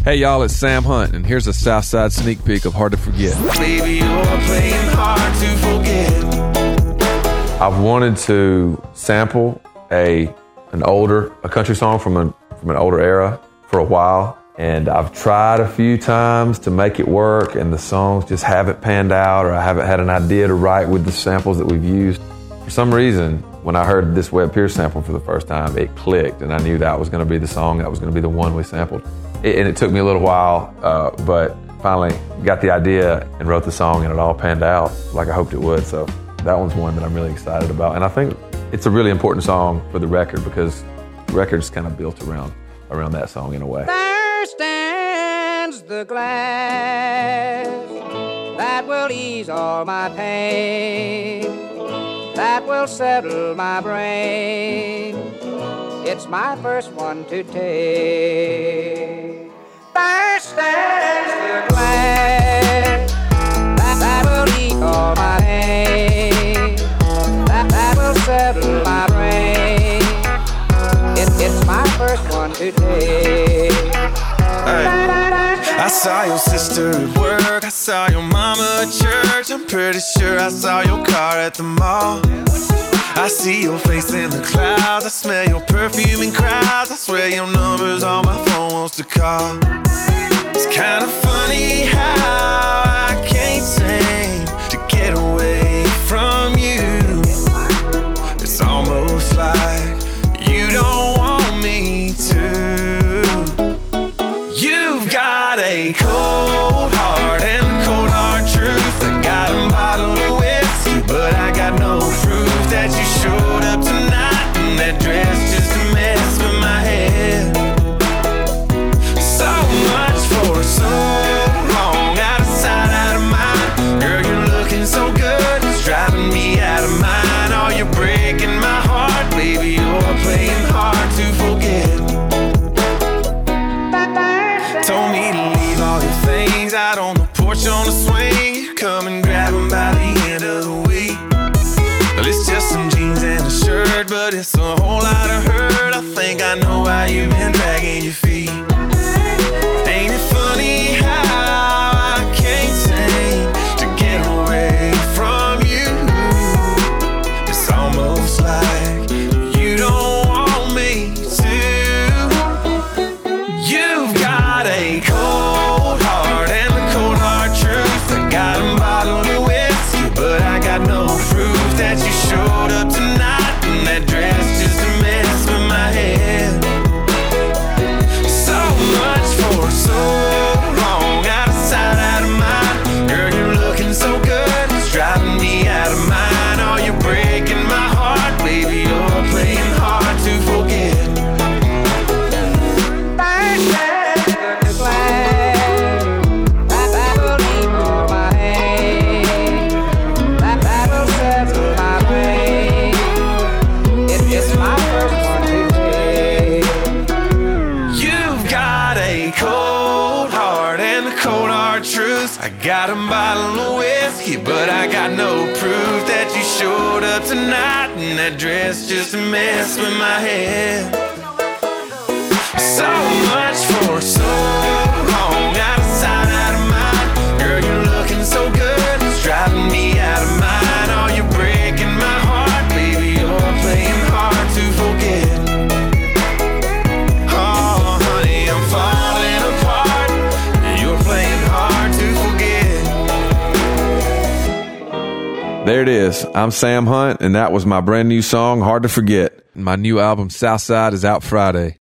Hey y'all, it's Sam Hunt, and here's a Southside sneak peek of Hard to Forget. Baby, you're playing hard to forget. I've wanted to sample a country song from an older era for a while, and I've tried a few times to make it work, and the songs just haven't panned out, or I haven't had an idea to write with the samples that we've used. For some reason, when I heard this Webb Pierce sample for the first time, it clicked, and I knew that was going to be the song, that was going to be the one we sampled. And it took me a little while, but finally got the idea and wrote the song, and it all panned out like I hoped it would. So that one's one that I'm really excited about. And I think it's a really important song for the record, because the record's kind of built around that song in a way. There stands the glass that will ease all my pain, that will settle my brain. It's my first one to take. There stands the glass that will ease all my pain, that will settle my brain. It's my first one to take. I saw your sister at work, I saw your mama at church. I'm pretty sure I saw your car at the mall. I see your face in the clouds, I smell your perfume in crowds. I swear your number's on my phone wants to call. It's kind of funny how I can't seem to get away from you. It's almost like you don't want me to. You've got a cold heart and a cold hard truth. I got a bottle of whiskey, but I got no proof that you showed up tonight in that dress just to mess with my head. So much for so long, out of sight, out of mind. Girl, you're looking so good, it's driving me out of mind. Oh, you're breaking my heart, baby, you're playing hard to forget. Told me to leave all your things out on the porch on the swing. Come and grab them by the end of the week. Well, it's just some jeans and a shirt, but it's a whole lot of hurt. I think I know why you've been dragging your feet. Ain't it funny how I can't seem to get away from you? It's almost like you don't want me to. You've got a cold heart and a cold hard truth. I got a bottle of whiskey, but I got no proof that you showed up tonight in that dress just to mess with my head. So much for so long, out of sight, out of mind. Girl, you're looking so good, it's driving me out of mind. Oh, you're breaking my heart, baby, you're playing hard to forget. I got a bottle of whiskey, but I got no proof that you showed up tonight in that dress just to mess with my head. So much for so long, out of sight, out of mind. Girl, you're looking so good, it's driving me out of mind. Oh, you're breaking my heart, baby, you're playing hard to forget. Oh, honey, I'm falling apart. You're playing hard to forget. There it is. I'm Sam Hunt, and that was my brand new song, Hard to Forget. My new album, Southside, is out Friday.